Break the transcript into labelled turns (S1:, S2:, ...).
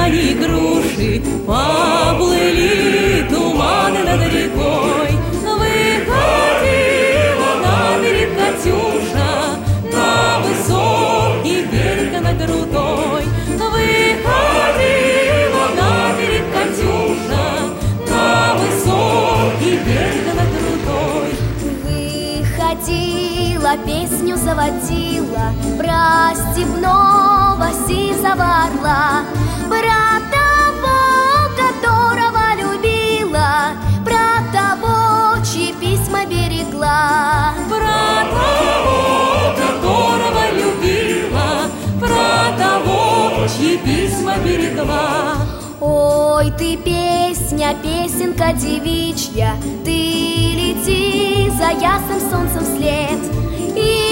S1: яблони, груши, поплыли туманы над рекой. Выходила на берег Катюша, на высокий берег, на крутой. Выходила на берег Катюша, на высокий берег, на крутой.
S2: Выходила, песню заводила про степного сизого орла, про того, которого любила, про того, чьи письма берегла.
S1: Про того, которого любила, про того, чьи письма берегла.
S2: Ой, ты песня, песенка девичья, ты лети за ясным солнцем вслед, и